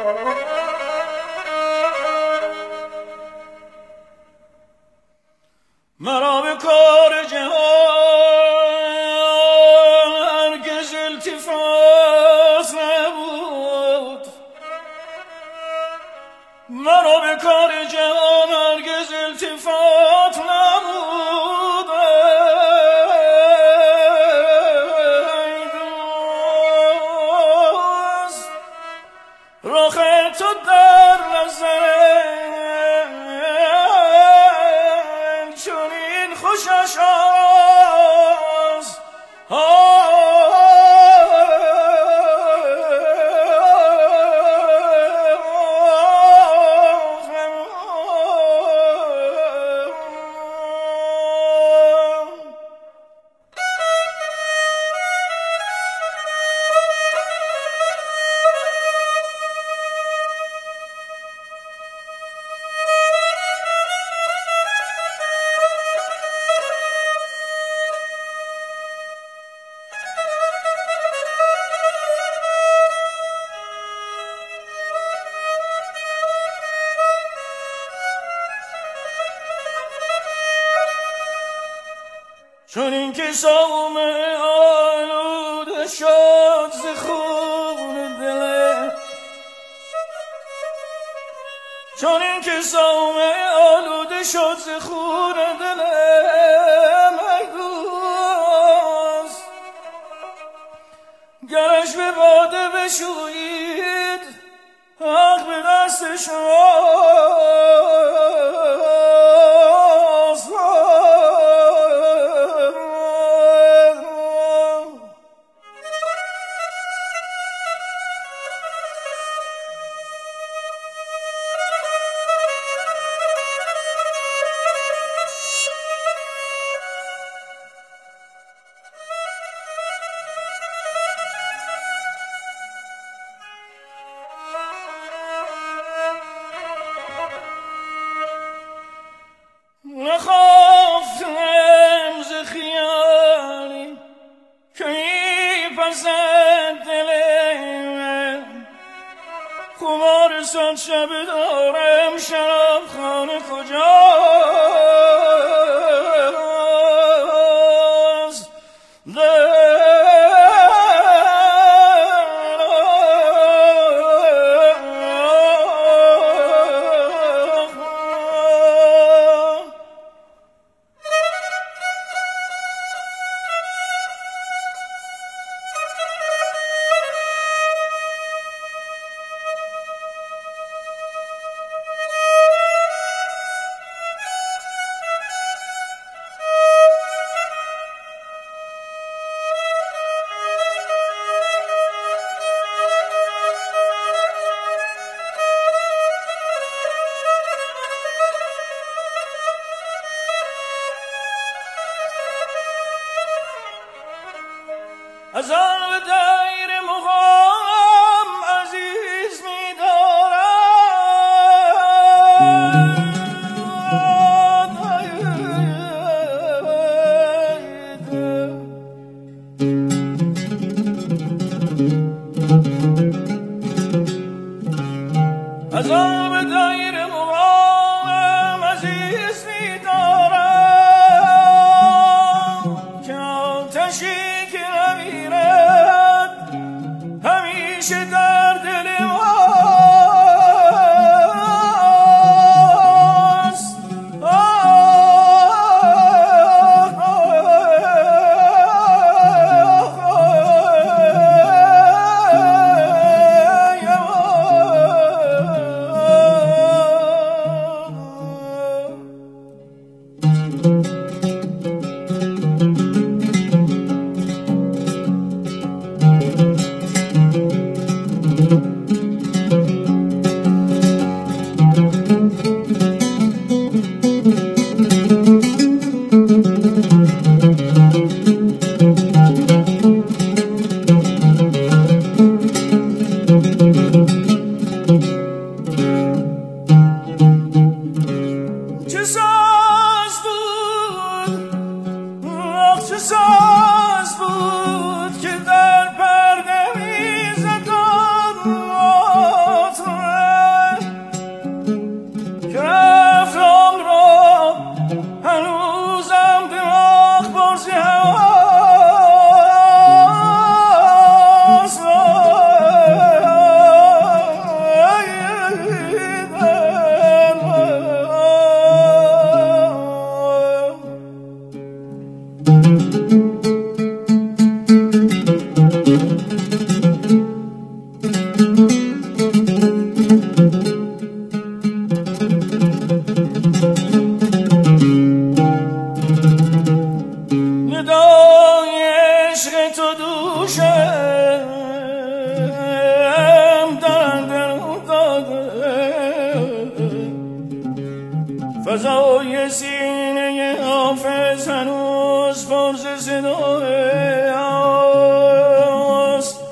مرا به کار جهان هرگز التفات نبود، مرا به کار جهان هرگز التفات نبود. ای دوست رخ تو در نظرم چنین خوشش است. چون که صومعه آلوده شد ز خون دلم، چون که صومعه آلوده شد ز خون دلم، ای دوست گرش به باده بشویید حق به دست شماست. نخوافتم ز خیالی که میپسد دلم، خمار صد شب دارم شراب خانه کجاست. از آن به دیر مقام عزیز می دارم، از آن به دیر مقام عزیز می دارم که آتشی همیشه در دل ماست. فضای سینه حافظ هنوز پرز صدای است.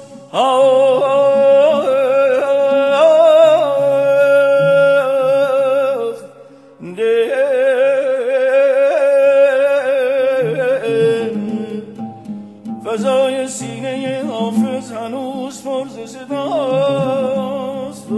فضای سینه حافظ هنوز پرز صداست.